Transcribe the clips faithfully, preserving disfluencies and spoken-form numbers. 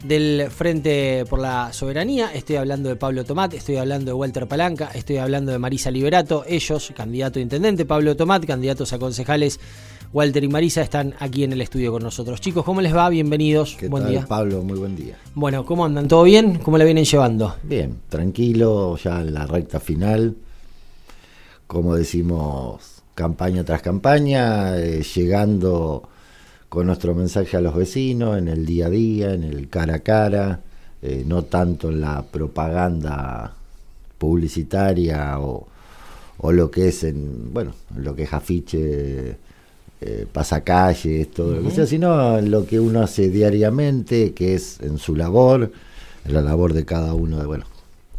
del Frente por la Soberanía. Estoy hablando de Pablo Tomat, estoy hablando de Walter Palanca, estoy hablando de Marisa Liberato. Ellos, candidato a intendente, Pablo Tomat, candidatos a concejales, Walter y Marisa, están aquí en el estudio con nosotros. Chicos, ¿cómo les va? Bienvenidos. ¿Qué buen tal, día. Pablo? Muy buen día. Bueno, ¿cómo andan? ¿Todo bien? ¿Cómo la vienen llevando? Bien, tranquilo, ya en la recta final. Como decimos, campaña tras campaña, eh, llegando con nuestro mensaje a los vecinos, en el día a día, en el cara a cara, eh, no tanto en la propaganda publicitaria o, o lo que es en, bueno, lo que es afiche, eh, pasacalles, todo uh-huh. lo que sea, sino en lo que uno hace diariamente, que es en su labor, en la labor de cada uno de, bueno,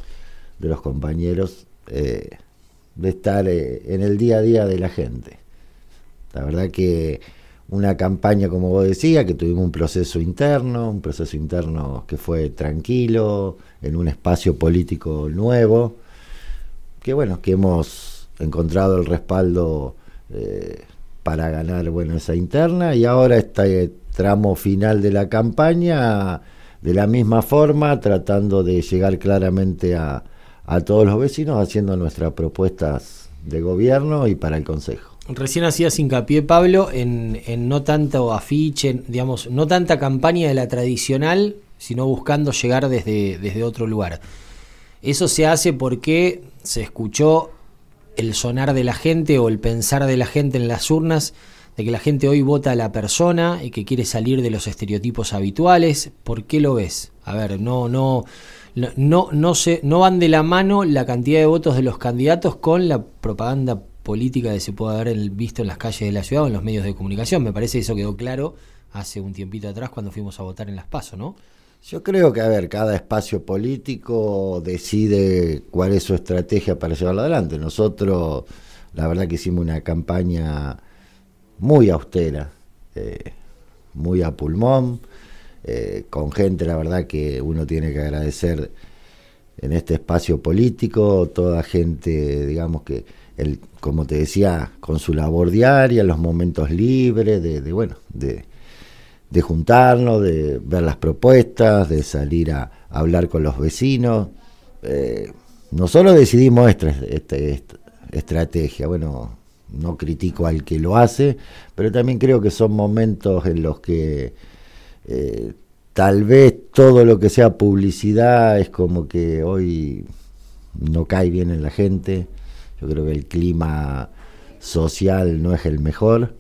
de los compañeros, eh, de estar eh, en el día a día de la gente. La verdad que una campaña, como vos decías, que tuvimos un proceso interno, un proceso interno que fue tranquilo, en un espacio político nuevo, que bueno, que hemos encontrado el respaldo eh, para ganar, bueno, esa interna, y ahora este tramo final de la campaña, de la misma forma, tratando de llegar claramente a, a todos los vecinos, haciendo nuestras propuestas de gobierno y para el Consejo. Recién hacías hincapié, Pablo, en, en no tanto afiche, digamos, no tanta campaña de la tradicional, sino buscando llegar desde, desde otro lugar. Eso se hace porque se escuchó el sonar de la gente o el pensar de la gente en las urnas, de que la gente hoy vota a la persona y que quiere salir de los estereotipos habituales. ¿Por qué lo ves? A ver, no, no, no, no, no, se, no van de la mano la cantidad de votos de los candidatos con la propaganda política que se puede haber visto en las calles de la ciudad o en los medios de comunicación. Me parece que eso quedó claro hace un tiempito atrás cuando fuimos a votar en Las PASO, ¿no? Yo creo que, a ver, cada espacio político decide cuál es su estrategia para llevarlo adelante. Nosotros, la verdad que hicimos una campaña muy austera, eh, muy a pulmón, eh, con gente, la verdad que uno tiene que agradecer en este espacio político, toda gente, digamos que, el, como te decía, con su labor diaria, los momentos libres, de, de bueno, de, de juntarnos, de ver las propuestas, de salir a, a hablar con los vecinos. Eh, nosotros decidimos esta, esta, esta estrategia, bueno, no critico al que lo hace, pero también creo que son momentos en los que eh, tal vez todo lo que sea publicidad es como que hoy no cae bien en la gente. Yo creo que el clima social no es el mejor.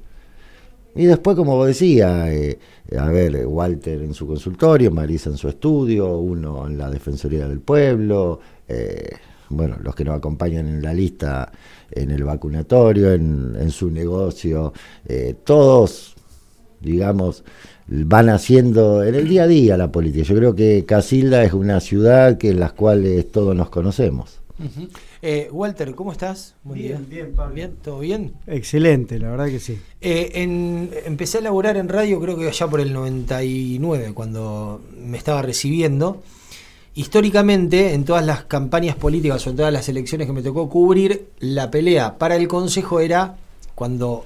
Y después, como vos decías, eh, a ver, Walter en su consultorio, Marisa en su estudio, uno en la Defensoría del Pueblo, eh, bueno, los que nos acompañan en la lista en el vacunatorio, en, en su negocio, eh, todos, digamos, van haciendo en el día a día la política. Yo creo que Casilda es una ciudad que en las cuales todos nos conocemos. Uh-huh. Eh, Walter, ¿cómo estás? Buen bien, día. bien, Pablo. ¿Bien? ¿Todo bien? Excelente, la verdad que sí. Eh, en, empecé a laburar en radio creo que allá por el noventa y nueve, cuando me estaba recibiendo. Históricamente, en todas las campañas políticas o en todas las elecciones que me tocó cubrir, la pelea para el Consejo era, cuando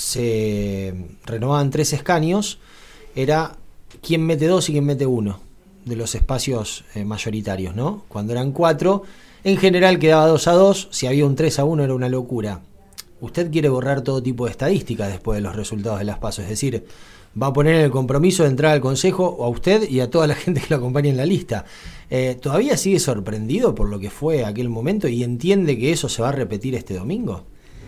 se renovaban tres escaños, era quién mete dos y quién mete uno de los espacios eh, mayoritarios, ¿no? Cuando eran cuatro, en general quedaba dos a dos, si había un tres a uno era una locura. Usted quiere borrar todo tipo de estadísticas después de los resultados de las PASO, es decir, va a poner en el compromiso de entrar al Consejo a usted y a toda la gente que lo acompaña en la lista. Eh, ¿Todavía sigue sorprendido por lo que fue aquel momento y entiende que eso se va a repetir este domingo?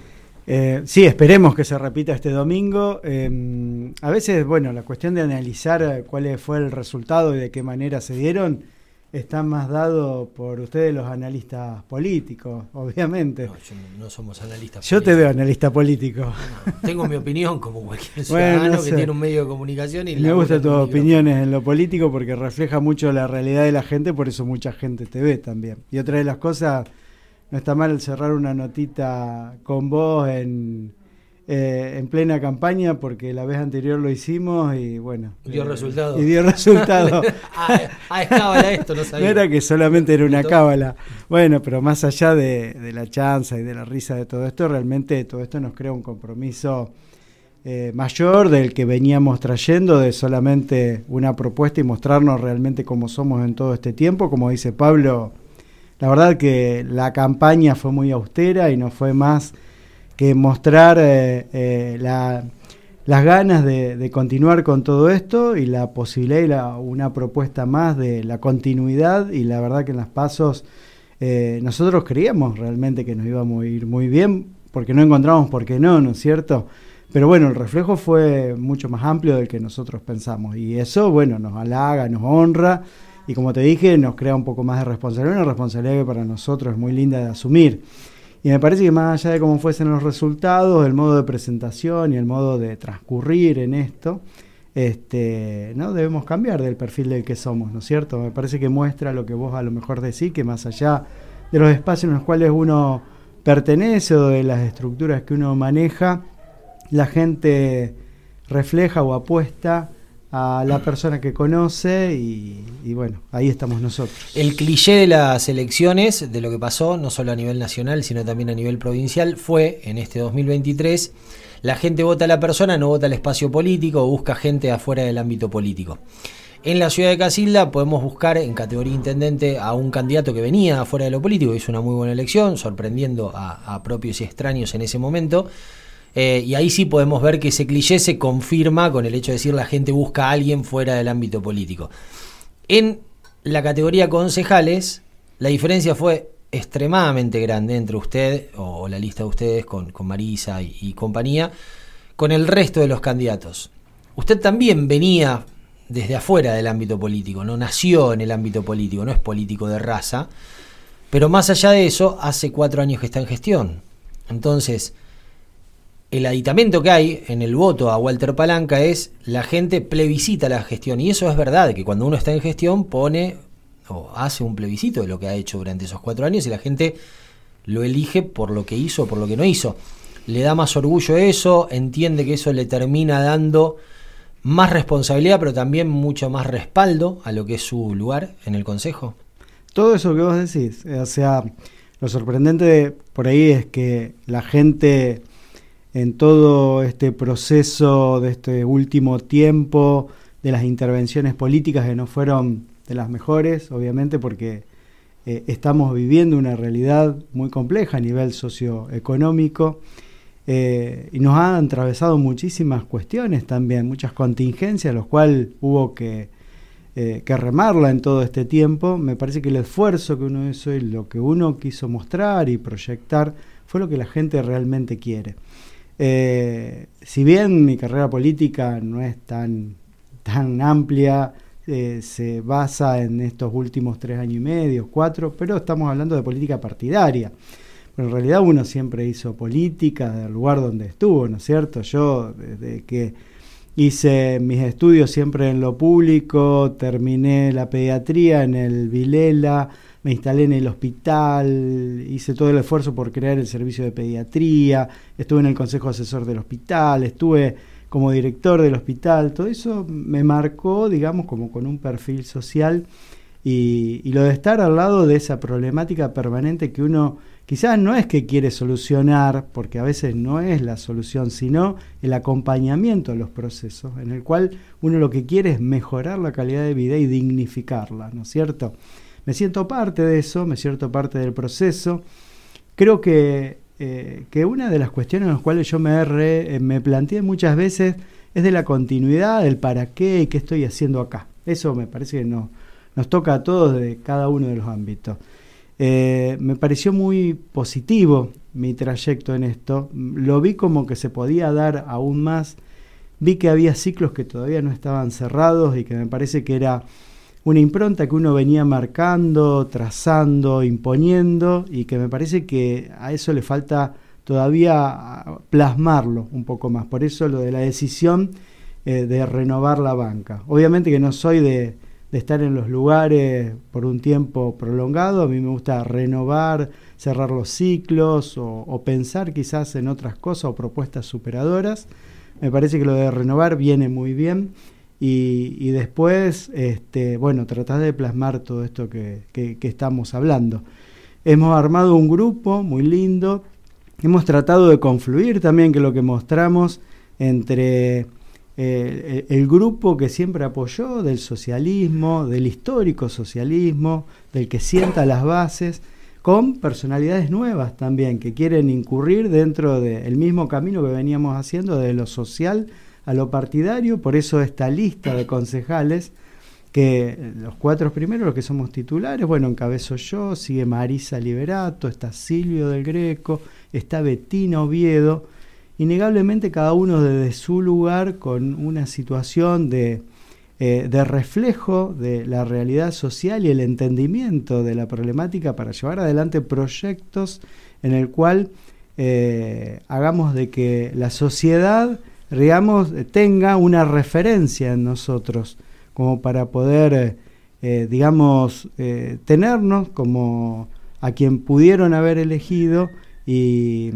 Eh, sí, esperemos que se repita este domingo. Eh, a veces, bueno, la cuestión de analizar cuál fue el resultado y de qué manera se dieron está más dado por ustedes los analistas políticos, obviamente. No, yo no, no somos analistas yo políticos. Yo te veo analista político. No, tengo mi opinión como cualquier ciudadano bueno, no sé. que tiene un medio de comunicación. Y me gustan tus opiniones en lo político porque refleja mucho la realidad de la gente, por eso mucha gente te ve también. Y otra de las cosas, no está mal cerrar una notita con vos en... Eh, en plena campaña, porque la vez anterior lo hicimos y bueno... Dio eh, resultado. Y dio resultado. ah, ah, es cábala esto, no sabía. No era que solamente era una cábala. Bueno, pero más allá de, de la chanza y de la risa de todo esto, realmente todo esto nos crea un compromiso eh, mayor del que veníamos trayendo, de solamente una propuesta y mostrarnos realmente cómo somos en todo este tiempo. Como dice Pablo, la verdad que la campaña fue muy austera y no fue más que mostrar eh, eh, la, las ganas de, de continuar con todo esto y la posibilidad y la, una propuesta más de la continuidad. Y la verdad que en las pasos eh, nosotros creíamos realmente que nos íbamos a ir muy bien, porque no encontramos por qué no, ¿no es cierto? Pero bueno, el reflejo fue mucho más amplio del que nosotros pensamos, y eso, bueno, nos halaga, nos honra, y como te dije, nos crea un poco más de responsabilidad, una responsabilidad que para nosotros es muy linda de asumir. Y me parece que más allá de cómo fuesen los resultados, el modo de presentación y el modo de transcurrir en esto, este, ¿no? Debemos cambiar del perfil del que somos, ¿no es cierto? Me parece que muestra lo que vos a lo mejor decís, que más allá de los espacios en los cuales uno pertenece o de las estructuras que uno maneja, la gente refleja o apuesta a la persona que conoce y, y bueno, ahí estamos nosotros. El cliché de las elecciones, de lo que pasó, no solo a nivel nacional, sino también a nivel provincial, fue en este dos mil veintitrés, la gente vota a la persona, no vota al espacio político, busca gente afuera del ámbito político. En la ciudad de Casilda podemos buscar en categoría intendente a un candidato que venía afuera de lo político, hizo una muy buena elección, sorprendiendo a, a propios y extraños en ese momento. Eh, y ahí sí podemos ver que ese cliché se confirma con el hecho de decir la gente busca a alguien fuera del ámbito político. En la categoría concejales, la diferencia fue extremadamente grande entre usted o, o la lista de ustedes con, con Marisa y, y compañía, con el resto de los candidatos. Usted también venía desde afuera del ámbito político, no nació en el ámbito político, no es político de raza, pero más allá de eso, hace cuatro años que está en gestión. Entonces, el aditamento que hay en el voto a Walter Palanca es la gente plebiscita la gestión, y eso es verdad, que cuando uno está en gestión pone o hace un plebiscito de lo que ha hecho durante esos cuatro años y la gente lo elige por lo que hizo o por lo que no hizo. Le da más orgullo eso, entiende que eso le termina dando más responsabilidad, pero también mucho más respaldo a lo que es su lugar en el Consejo. Todo eso que vos decís, o sea, lo sorprendente de, por ahí es que la gente en todo este proceso de este último tiempo, de las intervenciones políticas que no fueron de las mejores, obviamente, porque eh, estamos viviendo una realidad muy compleja a nivel socioeconómico, eh, y nos han atravesado muchísimas cuestiones también, muchas contingencias, los cuales hubo que, eh, que remarla en todo este tiempo. Me parece que el esfuerzo que uno hizo y lo que uno quiso mostrar y proyectar fue lo que la gente realmente quiere. Eh, si bien mi carrera política no es tan, tan amplia, eh, se basa en estos últimos tres años y medio, cuatro, pero estamos hablando de política partidaria. Pero en realidad uno siempre hizo política del lugar donde estuvo, ¿no es cierto? Yo, desde que hice mis estudios siempre en lo público, terminé la pediatría en el Vilela, me instalé en el hospital, hice todo el esfuerzo por crear el servicio de pediatría, estuve en el consejo asesor del hospital, estuve como director del hospital, todo eso me marcó, digamos, como con un perfil social, y, y lo de estar al lado de esa problemática permanente que uno quizás no es que quiere solucionar, porque a veces no es la solución, sino el acompañamiento a los procesos, en el cual uno lo que quiere es mejorar la calidad de vida y dignificarla, ¿no es cierto? Me siento parte de eso, me siento parte del proceso. Creo que, eh, que una de las cuestiones en las cuales yo me, re, eh, me planteé muchas veces es de la continuidad, del para qué y qué estoy haciendo acá. Eso me parece que no, nos toca a todos de cada uno de los ámbitos. Eh, me pareció muy positivo mi trayecto en esto. Lo vi como que se podía dar aún más. Vi que había ciclos que todavía no estaban cerrados y que me parece que era una impronta que uno venía marcando, trazando, imponiendo, y que me parece que a eso le falta todavía plasmarlo un poco más. Por eso lo de la decisión eh, de renovar la banca. Obviamente que no soy de, de estar en los lugares por un tiempo prolongado, a mí me gusta renovar, cerrar los ciclos o, o pensar quizás en otras cosas o propuestas superadoras. Me parece que lo de renovar viene muy bien. Y, y después, este, bueno, tratar de plasmar todo esto que, que, que estamos hablando. Hemos armado un grupo muy lindo, hemos tratado de confluir también, que lo que mostramos entre eh, el grupo que siempre apoyó del socialismo, del histórico socialismo, del que sienta las bases, con personalidades nuevas también, que quieren incurrir dentro del mismo camino que veníamos haciendo, de lo social a lo partidario. Por eso esta lista de concejales, que los cuatro primeros, los que somos titulares, bueno, encabezo yo, sigue Marisa Liberato, está Silvio del Greco, está Betina Oviedo, innegablemente cada uno desde su lugar con una situación de, eh, de reflejo de la realidad social y el entendimiento de la problemática para llevar adelante proyectos en el cual eh, hagamos de que la sociedad, digamos, tenga una referencia en nosotros, como para poder, eh, digamos, eh, tenernos como a quien pudieron haber elegido y,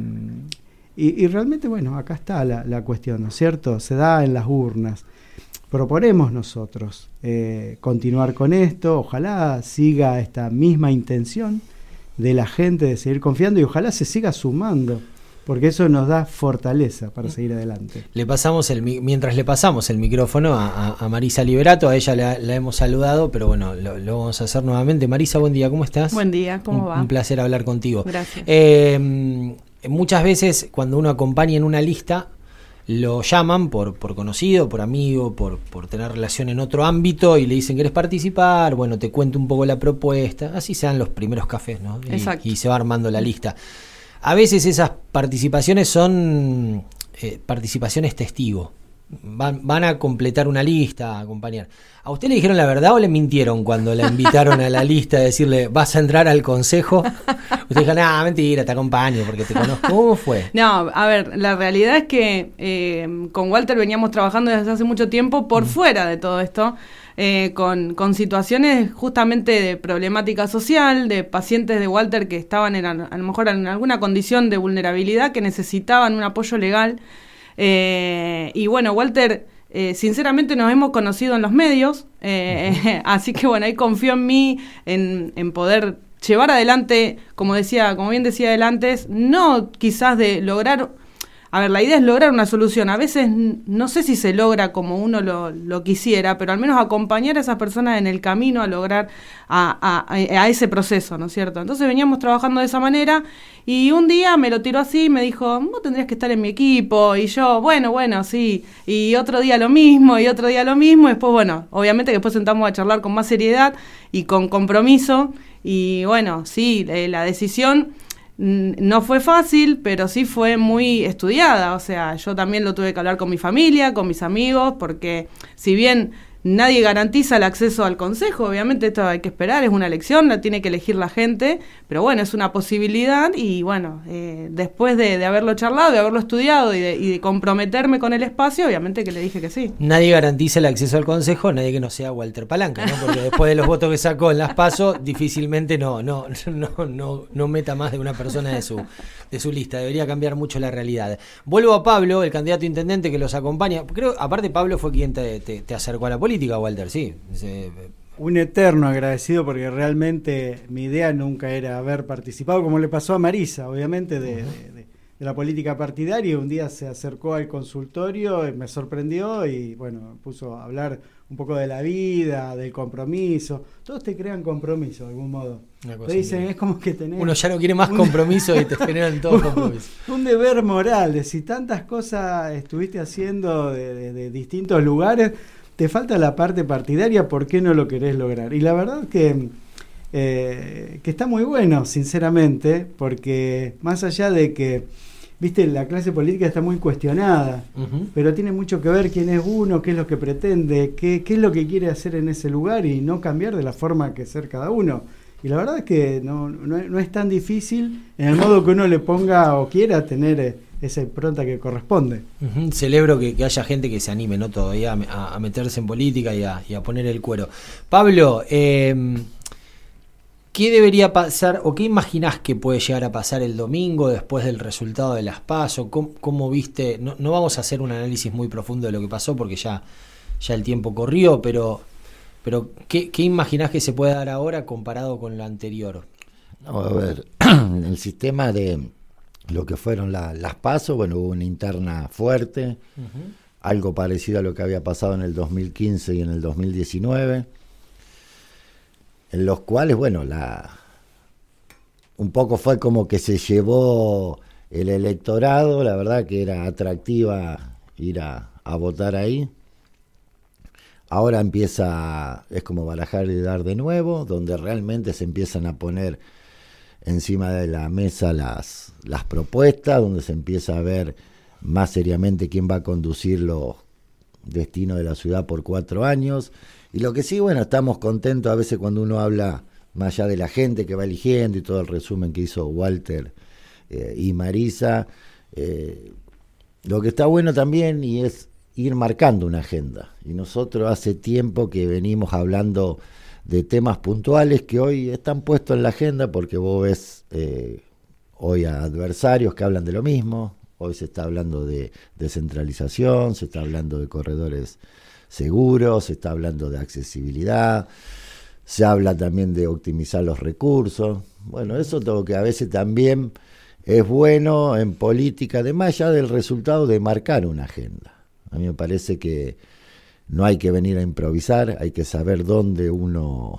y, y realmente, bueno, acá está la, la cuestión, ¿no es cierto? Se da en las urnas. Proponemos nosotros eh, continuar con esto, ojalá siga esta misma intención de la gente de seguir confiando y ojalá se siga sumando, porque eso nos da fortaleza para seguir adelante. Le pasamos el mientras le pasamos el micrófono a, a, a Marisa Liberato, a ella la, la hemos saludado, pero bueno, lo, lo vamos a hacer nuevamente. Marisa, buen día, ¿cómo estás? Buen día, ¿cómo un, va? Un placer hablar contigo. Gracias. Eh, muchas veces cuando uno acompaña en una lista, lo llaman por, por conocido, por amigo, por, por tener relación en otro ámbito y le dicen, ¿querés participar? Bueno, te cuento un poco la propuesta. Así se dan los primeros cafés, ¿no? Y, Exacto. Y se va armando la lista. A veces esas participaciones son eh, participaciones testigo. Van, van a completar una lista, a acompañar. ¿A usted le dijeron la verdad o le mintieron cuando la invitaron a la lista a decirle, vas a entrar al consejo? Usted dijo, no, mentira, te acompaño porque te conozco. ¿Cómo fue? No, a ver, la realidad es que eh, con Walter veníamos trabajando desde hace mucho tiempo por mm. fuera de todo esto. Eh, con, con situaciones justamente de problemática social, de pacientes de Walter que estaban en, a lo mejor en alguna condición de vulnerabilidad, que necesitaban un apoyo legal. Eh, y bueno, Walter, eh, sinceramente nos hemos conocido en los medios, eh, uh-huh. así que bueno, ahí confío en mí, en, en poder llevar adelante, como decía, como bien decía él antes, no quizás de lograr... A ver, la idea es lograr una solución. A veces no sé si se logra como uno lo, lo quisiera, pero al menos acompañar a esas personas en el camino a lograr a, a, a ese proceso, ¿no es cierto? Entonces veníamos trabajando de esa manera y un día me lo tiró así y me dijo, vos tendrías que estar en mi equipo. Y yo, bueno, bueno, sí. Y otro día lo mismo y otro día lo mismo. Y después, bueno, obviamente que después sentamos a charlar con más seriedad y con compromiso. Y bueno, sí, la decisión... no fue fácil, pero sí fue muy estudiada. O sea, yo también lo tuve que hablar con mi familia, con mis amigos, porque si bien nadie garantiza el acceso al consejo, obviamente esto hay que esperar, es una elección, la tiene que elegir la gente, pero bueno, es una posibilidad y bueno, eh, después de, de haberlo charlado, de haberlo estudiado y de, y de comprometerme con el espacio, obviamente que le dije que sí. Nadie garantiza el acceso al consejo, nadie que no sea Walter Palanca, ¿no? Porque después de los votos que sacó en las PASO, difícilmente no, no, no, no, no meta más de una persona de su, de su lista, debería cambiar mucho la realidad. Vuelvo a Pablo, el candidato intendente que los acompaña, creo, aparte Pablo fue quien te, te, te acercó a la política. Walter, sí. Se... Un eterno agradecido porque realmente mi idea nunca era haber participado, como le pasó a Marisa, obviamente, de, uh-huh. de, de, de la política partidaria. Un día se acercó al consultorio, me sorprendió y, bueno, puso a hablar un poco de la vida, del compromiso. Todos te crean compromiso de algún modo. Te dicen, es como que tenés... Uno ya no quiere más un, compromiso y te generan todos compromisos. Un deber moral, de si tantas cosas estuviste haciendo de, de, de distintos lugares... Te falta la parte partidaria, ¿por qué no lo querés lograr? Y la verdad que, eh, que está muy bueno, sinceramente, porque más allá de que, viste, la clase política está muy cuestionada, uh-huh. pero tiene mucho que ver quién es uno, qué es lo que pretende, qué, qué es lo que quiere hacer en ese lugar y no cambiar de la forma que ser cada uno. Y la verdad es que no, no, no es tan difícil en el modo que uno le ponga o quiera tener esa impronta que corresponde. Uh-huh. Celebro que, que haya gente que se anime, ¿no? Todavía a, a meterse en política y a, y a poner el cuero. Pablo, eh, ¿qué debería pasar o qué imaginás que puede llegar a pasar el domingo después del resultado de las PASO? ¿Cómo, cómo viste? No, no vamos a hacer un análisis muy profundo de lo que pasó porque ya, ya el tiempo corrió, pero... Pero, ¿qué, qué imaginás que se puede dar ahora comparado con lo anterior? No, a ver, el sistema de lo que fueron la, las PASO, bueno, hubo una interna fuerte, uh-huh. algo parecido a lo que había pasado en el dos mil quince y en el dos mil diecinueve, en los cuales, bueno, la un poco fue como que se llevó el electorado, la verdad que era atractiva ir a, a votar ahí. Ahora empieza, es como barajar y dar de nuevo, donde realmente se empiezan a poner encima de la mesa las, las propuestas, donde se empieza a ver más seriamente quién va a conducir los destinos de la ciudad por cuatro años. Y lo que sí, bueno, estamos contentos a veces cuando uno habla más allá de la gente que va eligiendo y todo el resumen que hizo Walter eh, y Marisa. Eh, lo que está bueno también y es ir marcando una agenda. Y nosotros hace tiempo que venimos hablando de temas puntuales que hoy están puestos en la agenda porque vos ves eh, hoy a adversarios que hablan de lo mismo. Hoy se está hablando de descentralización, se está hablando de corredores seguros, se está hablando de accesibilidad, se habla también de optimizar los recursos. Bueno, eso todo que a veces también es bueno en política, además ya del resultado de marcar una agenda. A mí me parece que no hay que venir a improvisar, hay que saber dónde uno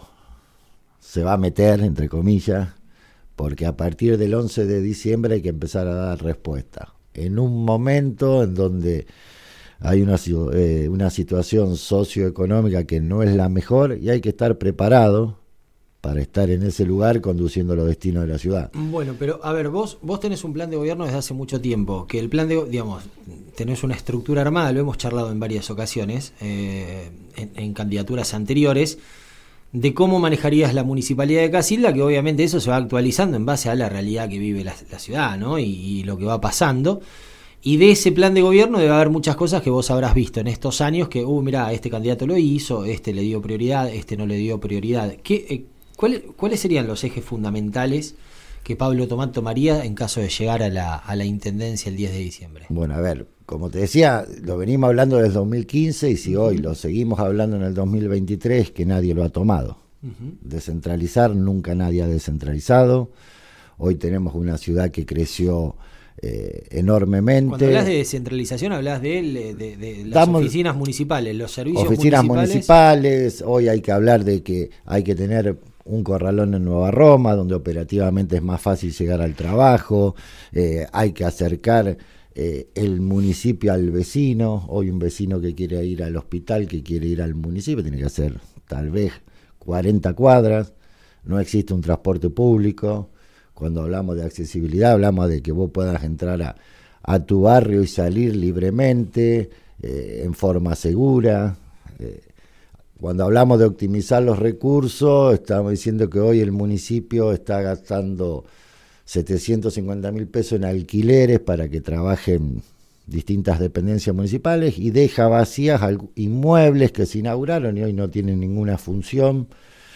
se va a meter, entre comillas, porque a partir del once de diciembre hay que empezar a dar respuesta. En un momento en donde hay una, eh, una situación socioeconómica que no es la mejor y hay que estar preparado para estar en ese lugar conduciendo los destinos de la ciudad. Bueno, pero a ver, vos vos tenés un plan de gobierno desde hace mucho tiempo, que el plan de, digamos, tenés una estructura armada, lo hemos charlado en varias ocasiones, eh, en, en candidaturas anteriores, de cómo manejarías la municipalidad de Casilda, que obviamente eso se va actualizando en base a la realidad que vive la, la ciudad, ¿no? Y, y lo que va pasando. Y de ese plan de gobierno debe haber muchas cosas que vos habrás visto en estos años, que, uh, mirá, este candidato lo hizo, este le dio prioridad, este no le dio prioridad. ¿Qué, eh, ¿cuál, ¿Cuáles serían los ejes fundamentales que Pablo Tomás tomaría en caso de llegar a la, a la intendencia el diez de diciembre? Bueno, a ver, como te decía, lo venimos hablando desde dos mil quince y si uh-huh. hoy lo seguimos hablando en el dos mil veintitrés, que nadie lo ha tomado. Uh-huh. Descentralizar, nunca nadie ha descentralizado. Hoy tenemos una ciudad que creció Eh, enormemente. Cuando hablas de descentralización hablas de, de, de, de las Damos, oficinas municipales, los servicios oficinas municipales. municipales. Hoy hay que hablar de que hay que tener un corralón en Nueva Roma, donde operativamente es más fácil llegar al trabajo. Eh, hay que acercar eh, el municipio al vecino. Hoy un vecino que quiere ir al hospital, que quiere ir al municipio, tiene que hacer tal vez cuarenta cuadras. No existe un transporte público. Cuando hablamos de accesibilidad, hablamos de que vos puedas entrar a, a tu barrio y salir libremente, eh, en forma segura. Eh, cuando hablamos de optimizar los recursos, estamos diciendo que hoy el municipio está gastando setecientos cincuenta mil pesos en alquileres para que trabajen distintas dependencias municipales y deja vacías inmuebles que se inauguraron y hoy no tienen ninguna función.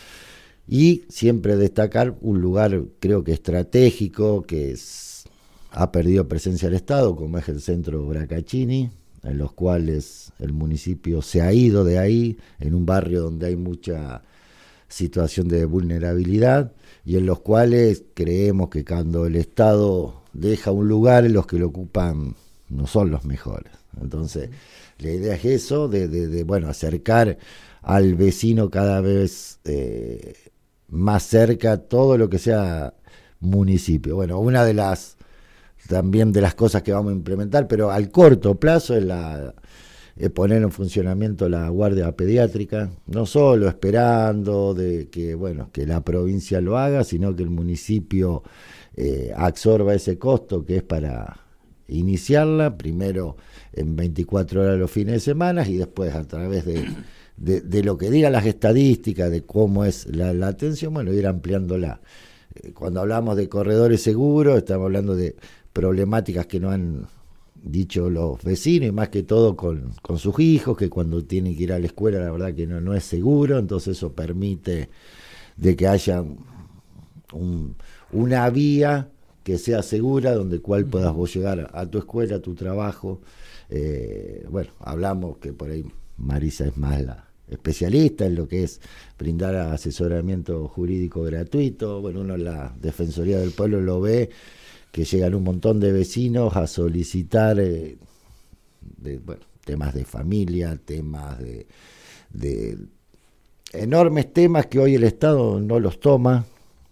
Y siempre destacar un lugar, creo que estratégico, que es, ha perdido presencia el Estado, como es el centro Bracaccini, en los cuales el municipio se ha ido de ahí, en un barrio donde hay mucha situación de vulnerabilidad, y en los cuales creemos que cuando el Estado deja un lugar, los que lo ocupan no son los mejores. Entonces, la idea es eso, de, de, de bueno, acercar al vecino cada vez Eh, más cerca todo lo que sea municipio. Bueno, una de las también de las cosas que vamos a implementar, pero al corto plazo es la es poner en funcionamiento la guardia pediátrica, no solo esperando de que bueno que la provincia lo haga, sino que el municipio eh, absorba ese costo que es para iniciarla, primero en veinticuatro horas los fines de semana y después a través de De, de lo que digan las estadísticas, de cómo es la, la atención, bueno, ir ampliándola. Eh, cuando hablamos de corredores seguros, estamos hablando de problemáticas que no han dicho los vecinos, y más que todo con, con sus hijos, que cuando tienen que ir a la escuela, la verdad que no, no es seguro, entonces eso permite de que haya un, una vía que sea segura, donde cual puedas vos llegar a, a tu escuela, a tu trabajo. Eh, bueno, hablamos que por ahí Marisa es más la especialista en lo que es brindar asesoramiento jurídico gratuito. Bueno, uno en la Defensoría del Pueblo lo ve que llegan un montón de vecinos a solicitar eh, de, bueno, temas de familia, temas de, de enormes temas que hoy el Estado no los toma,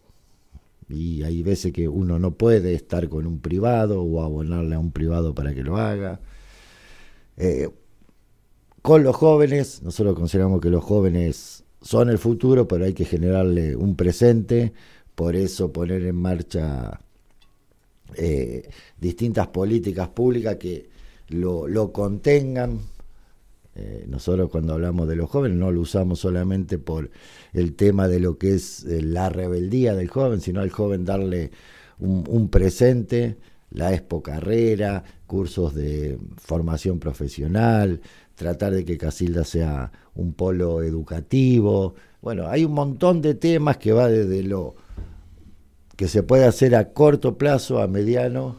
y hay veces que uno no puede estar con un privado o abonarle a un privado para que lo haga. Eh, con los jóvenes, nosotros consideramos que los jóvenes son el futuro, pero hay que generarle un presente, por eso poner en marcha eh, distintas políticas públicas que lo, lo contengan. Eh, nosotros cuando hablamos de los jóvenes no lo usamos solamente por el tema de lo que es eh, la rebeldía del joven, sino al joven darle un, un presente, la expo carrera, cursos de formación profesional, tratar de que Casilda sea un polo educativo. Bueno, hay un montón de temas que va desde lo que se puede hacer a corto plazo, a mediano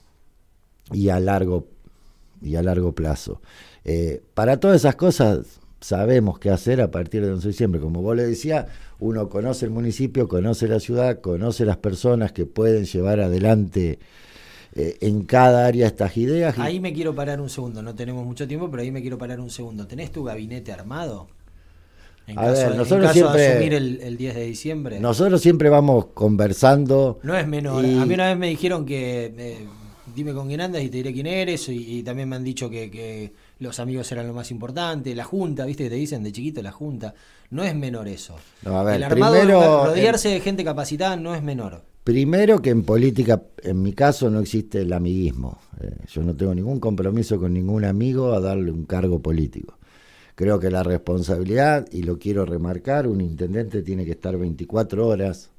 y a largo, y a largo plazo. Eh, para todas esas cosas sabemos qué hacer a partir del once de diciembre. Como vos le decías, uno conoce el municipio, conoce la ciudad, conoce las personas que pueden llevar adelante eh, en cada área estas ideas. Ahí me quiero parar un segundo, no tenemos mucho tiempo, pero ahí me quiero parar un segundo. ¿Tenés tu gabinete armado? En a caso, ver, en nosotros caso siempre, de asumir el, el diez de diciembre. Nosotros siempre vamos conversando. No es menor. Y... A mí una vez me dijeron que... Eh, dime con quién andas y te diré quién eres, y, y también me han dicho que, que los amigos eran lo más importante, la junta, viste que te dicen de chiquito la junta, no es menor eso. No, a ver, el armado, primero, rodearse de gente capacitada no es menor. Primero que en política, en mi caso, no existe el amiguismo. Eh, yo no tengo ningún compromiso con ningún amigo a darle un cargo político. Creo que la responsabilidad, y lo quiero remarcar, un intendente tiene que estar veinticuatro horas,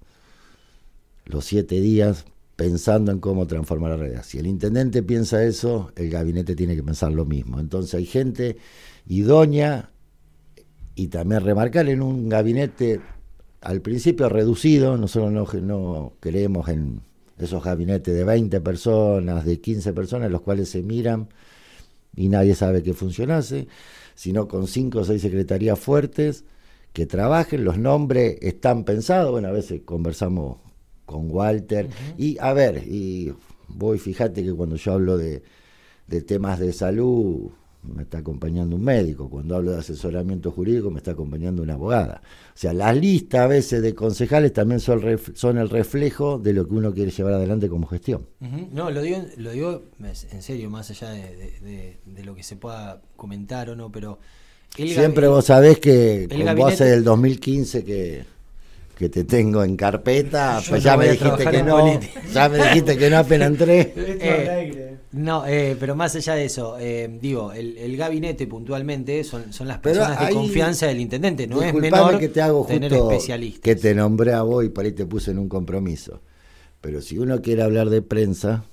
los siete días, pensando en cómo transformar la realidad. Si el intendente piensa eso, el gabinete tiene que pensar lo mismo. Entonces hay gente idónea, y también remarcar en un gabinete al principio reducido. Nosotros no, no creemos en esos gabinetes de veinte personas, de quince personas, los cuales se miran y nadie sabe que funcionase, sino con cinco o seis secretarías fuertes que trabajen. Los nombres están pensados. Bueno, a veces conversamos con Walter, uh-huh. y a ver, y voy, fíjate que cuando yo hablo de, de temas de salud, me está acompañando un médico; cuando hablo de asesoramiento jurídico, me está acompañando una abogada. O sea, las listas a veces de concejales también son, ref, son el reflejo de lo que uno quiere llevar adelante como gestión. Uh-huh. No, lo digo, lo digo en serio, más allá de, de, de, de lo que se pueda comentar o no, pero... El Siempre vos sabés que con gabinete... vos del dos mil quince que... que te tengo en carpeta, Yo pues no ya me voy a dijiste que en no, política. ya me dijiste que no apenas entré. Eh, no, eh, pero más allá de eso, eh, digo, el, el gabinete puntualmente son, son las personas ahí, de confianza del intendente, no es disculpame menor que te hago tener justo especialistas. Que te nombré a vos y por ahí te puse en un compromiso. Pero si uno quiere hablar de prensa,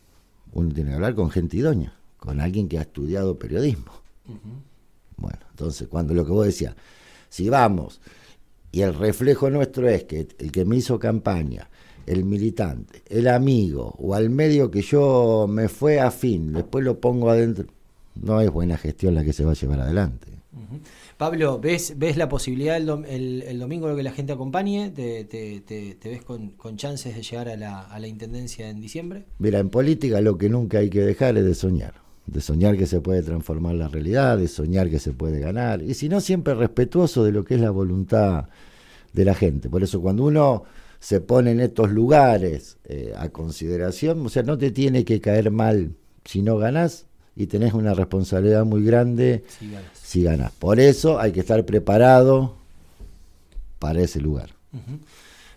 uno tiene que hablar con gente idónea, con alguien que ha estudiado periodismo. Uh-huh. Bueno, entonces, cuando lo que vos decías, si vamos... y el reflejo nuestro es que el que me hizo campaña, el militante, el amigo o al medio que yo me fue afín, después lo pongo adentro, no es buena gestión la que se va a llevar adelante. Uh-huh. Pablo, ¿ves ves la posibilidad el, dom- el, el domingo de que la gente acompañe? ¿Te, te, te, te ves con, con chances de llegar a la, a la intendencia en diciembre? Mira, en política lo que nunca hay que dejar es de soñar. De soñar que se puede transformar la realidad, de soñar que se puede ganar, y si no, siempre respetuoso de lo que es la voluntad de la gente. Por eso cuando uno se pone en estos lugares eh, a consideración, o sea, no te tiene que caer mal si no ganás, y tenés una responsabilidad muy grande si ganás. Si ganás. Por eso hay que estar preparado para ese lugar. Uh-huh.